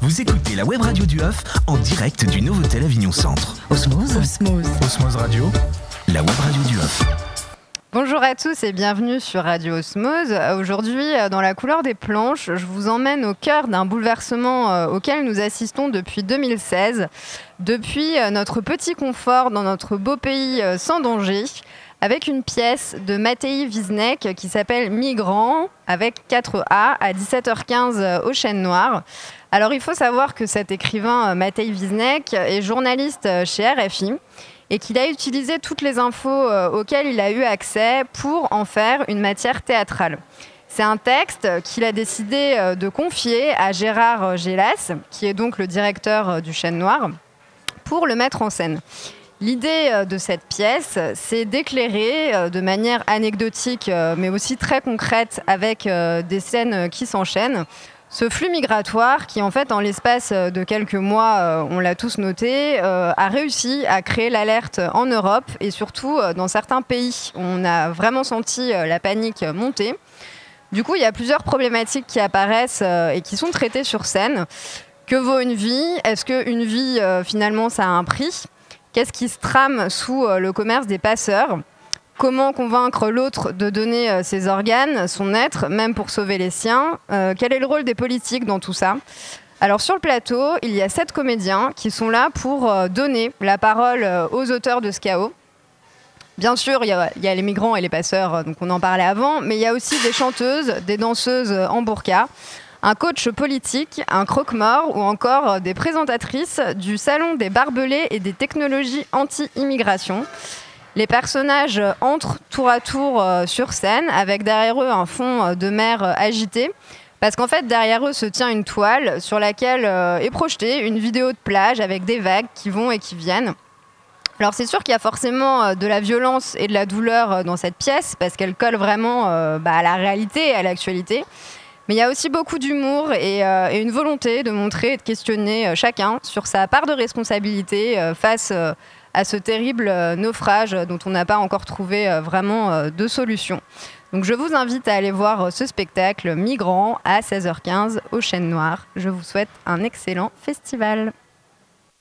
Vous écoutez la web radio du HUF en direct du Novotel Avignon Centre. Osmose. Osmose Radio, la web radio du HUF. Bonjour à tous et bienvenue sur Radio Osmose. Aujourd'hui, dans la couleur des planches, je vous emmène au cœur d'un bouleversement auquel nous assistons depuis 2016, depuis notre petit confort dans notre beau pays sans danger, avec une pièce de Matei Wisnek qui s'appelle Migrant, avec 4 A, à 17h15 au Chêne Noir. Alors il faut savoir que cet écrivain Matei Wisnek est journaliste chez RFI, et qu'il a utilisé toutes les infos auxquelles il a eu accès pour en faire une matière théâtrale. C'est un texte qu'il a décidé de confier à Gérard Gélas, qui est donc le directeur du Chêne Noir, pour le mettre en scène. L'idée de cette pièce, c'est d'éclairer de manière anecdotique, mais aussi très concrète, avec des scènes qui s'enchaînent, ce flux migratoire qui, en fait, en l'espace de quelques mois, on l'a tous noté, a réussi à créer l'alerte en Europe et surtout dans certains pays. On a vraiment senti la panique monter. Du coup, il y a plusieurs problématiques qui apparaissent et qui sont traitées sur scène. Que vaut une vie ? Est-ce qu'une vie, finalement, ça a un prix ? Qu'est-ce qui se trame sous le commerce des passeurs ? Comment convaincre l'autre de donner ses organes, son être, même pour sauver les siens ? Quel est le rôle des politiques dans tout ça ? Alors sur le plateau, il y a 7 comédiens qui sont là pour donner la parole aux auteurs de ce chaos. Bien sûr, il y a les migrants et les passeurs, donc on en parlait avant, mais il y a aussi des chanteuses, des danseuses en burqa, un coach politique, un croque-mort ou encore des présentatrices du Salon des barbelés et des technologies anti-immigration. Les personnages entrent tour à tour sur scène avec derrière eux un fond de mer agité parce qu'en fait derrière eux se tient une toile sur laquelle est projetée une vidéo de plage avec des vagues qui vont et qui viennent. Alors c'est sûr qu'il y a forcément de la violence et de la douleur dans cette pièce parce qu'elle colle vraiment à la réalité et à l'actualité. Mais il y a aussi beaucoup d'humour et une volonté de montrer et de questionner chacun sur sa part de responsabilité face à ce terrible naufrage dont on n'a pas encore trouvé vraiment de solution. Donc je vous invite à aller voir ce spectacle Migrant à 16h15 au Chêne Noir. Je vous souhaite un excellent festival.